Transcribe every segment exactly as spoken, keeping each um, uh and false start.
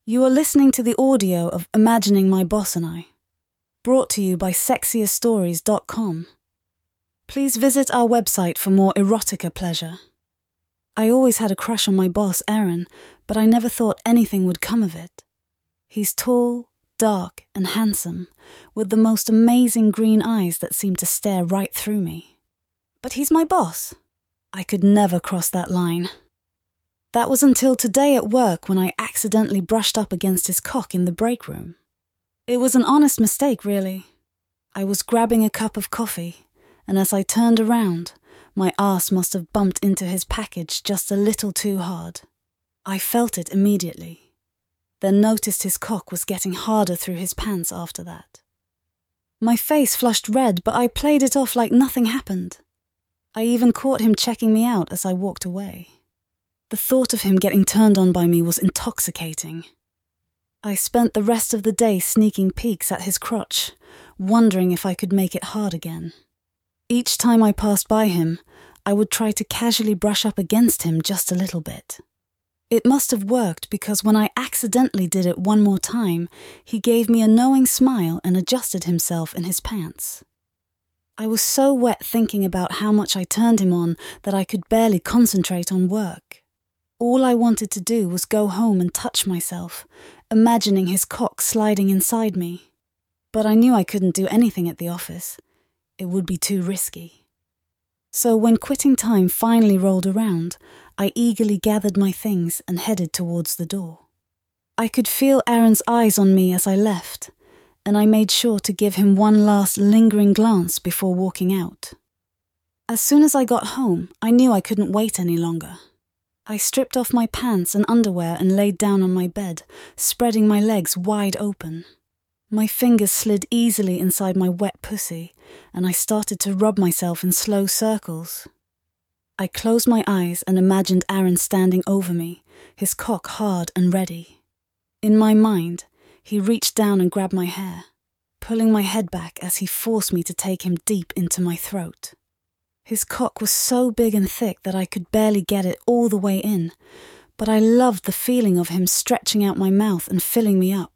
You are listening to the audio of Imagining My Boss and I, brought to you by sexier stories dot com. Please visit our website for more erotica pleasure. I always had a crush on my boss, Aaron, but I never thought anything would come of it. He's tall, dark, and handsome, with the most amazing green eyes that seem to stare right through me. But he's my boss. I could never cross that line. That was until today at work when I accidentally brushed up against his cock in the break room. It was an honest mistake, really. I was grabbing a cup of coffee, and as I turned around, my arse must have bumped into his package just a little too hard. I felt it immediately, then noticed his cock was getting harder through his pants after that. My face flushed red, but I played it off like nothing happened. I even caught him checking me out as I walked away. The thought of him getting turned on by me was intoxicating. I spent the rest of the day sneaking peeks at his crotch, wondering if I could make it hard again. Each time I passed by him, I would try to casually brush up against him just a little bit. It must have worked because when I accidentally did it one more time, he gave me a knowing smile and adjusted himself in his pants. I was so wet thinking about how much I turned him on that I could barely concentrate on work. All I wanted to do was go home and touch myself, imagining his cock sliding inside me. But I knew I couldn't do anything at the office. It would be too risky. So when quitting time finally rolled around, I eagerly gathered my things and headed towards the door. I could feel Aaron's eyes on me as I left, and I made sure to give him one last lingering glance before walking out. As soon as I got home, I knew I couldn't wait any longer. I stripped off my pants and underwear and laid down on my bed, spreading my legs wide open. My fingers slid easily inside my wet pussy, and I started to rub myself in slow circles. I closed my eyes and imagined Aaron standing over me, his cock hard and ready. In my mind, he reached down and grabbed my hair, pulling my head back as he forced me to take him deep into my throat. His cock was so big and thick that I could barely get it all the way in, but I loved the feeling of him stretching out my mouth and filling me up.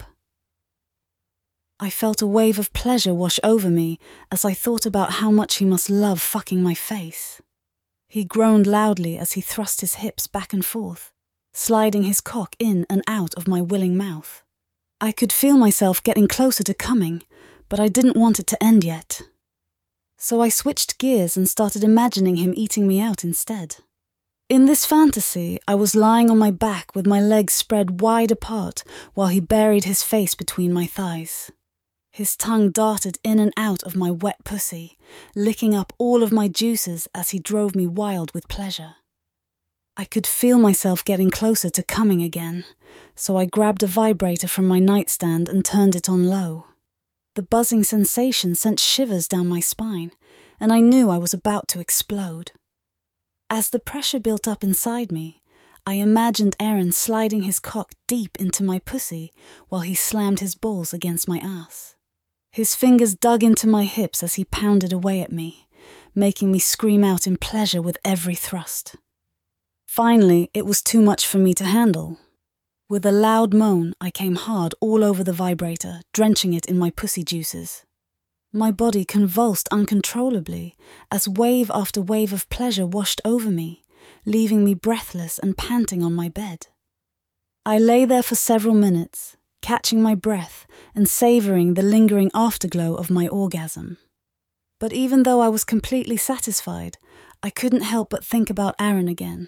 I felt a wave of pleasure wash over me as I thought about how much he must love fucking my face. He groaned loudly as he thrust his hips back and forth, sliding his cock in and out of my willing mouth. I could feel myself getting closer to coming, but I didn't want it to end yet. So I switched gears and started imagining him eating me out instead. In this fantasy, I was lying on my back with my legs spread wide apart while he buried his face between my thighs. His tongue darted in and out of my wet pussy, licking up all of my juices as he drove me wild with pleasure. I could feel myself getting closer to coming again, so I grabbed a vibrator from my nightstand and turned it on low. The buzzing sensation sent shivers down my spine, and I knew I was about to explode. As the pressure built up inside me, I imagined Aaron sliding his cock deep into my pussy while he slammed his balls against my ass. His fingers dug into my hips as he pounded away at me, making me scream out in pleasure with every thrust. Finally, it was too much for me to handle. With a loud moan, I came hard all over the vibrator, drenching it in my pussy juices. My body convulsed uncontrollably as wave after wave of pleasure washed over me, leaving me breathless and panting on my bed. I lay there for several minutes, catching my breath and savouring the lingering afterglow of my orgasm. But even though I was completely satisfied, I couldn't help but think about Aaron again.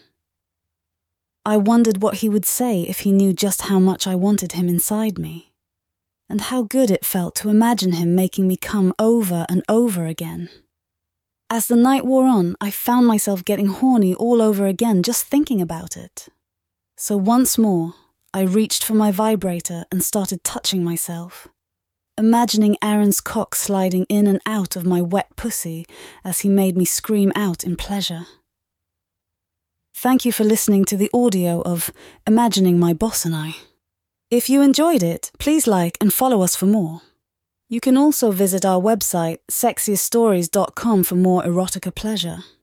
I wondered what he would say if he knew just how much I wanted him inside me, and how good it felt to imagine him making me come over and over again. As the night wore on, I found myself getting horny all over again just thinking about it. So once more, I reached for my vibrator and started touching myself, imagining Aaron's cock sliding in and out of my wet pussy as he made me scream out in pleasure. Thank you for listening to the audio of Imagining My Boss and I. If you enjoyed it, please like and follow us for more. You can also visit our website, sexier stories dot com, for more erotica pleasure.